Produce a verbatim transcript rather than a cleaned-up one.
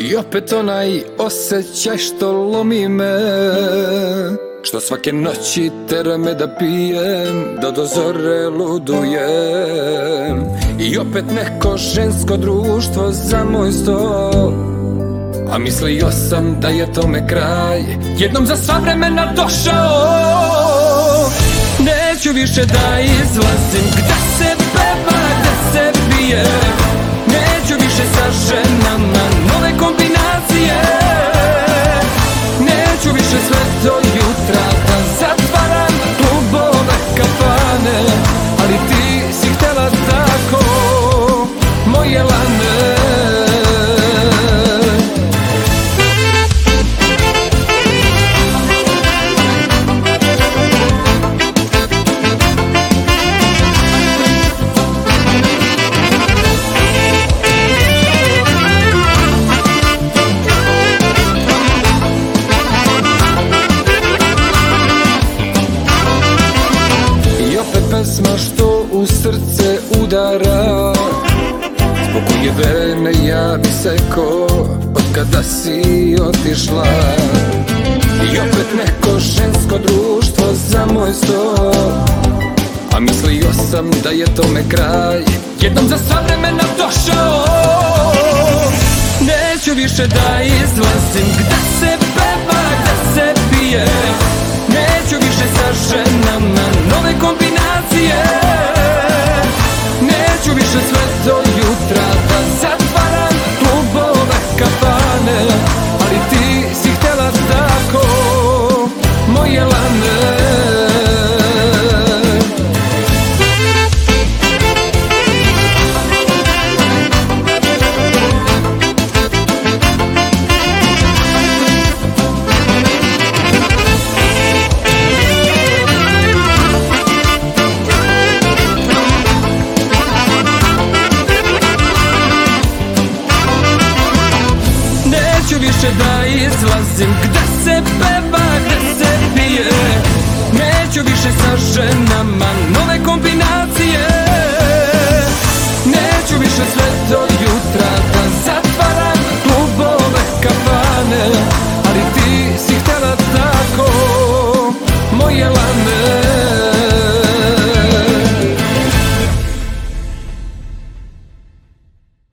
I opet onaj osjećaj što lomi me, što svake noći tera me da pijem, da do zore ludujem. I opet neko žensko društvo za moj stol, a mislio sam da je tome kraj, jednom za sva vremena došao. Neću više da izlazim gde se peva, gde se pije. Neću više sa ženama nove kombinacije. Neću više sve do jutra da zatvaram klubove, kafane. Ali ti si htjela tako, moje lane. Pesma što u srce udara, zbog koje vene ja bi seko od kada si otišla. I opet neko žensko društvo za moj stol, a mislio sam da je tome kraj, jednom za sva vremena došao. Neću više da izlazim gde se peva, gde se pije. Neću više sa ženama nove kombinacije. Neću više sve do jutra da zatvaram klubove, kafane. Ali ti si htjela tako, moje lane. Neću više da izlazim gde se peva, gde se pije. Neću više sa ženama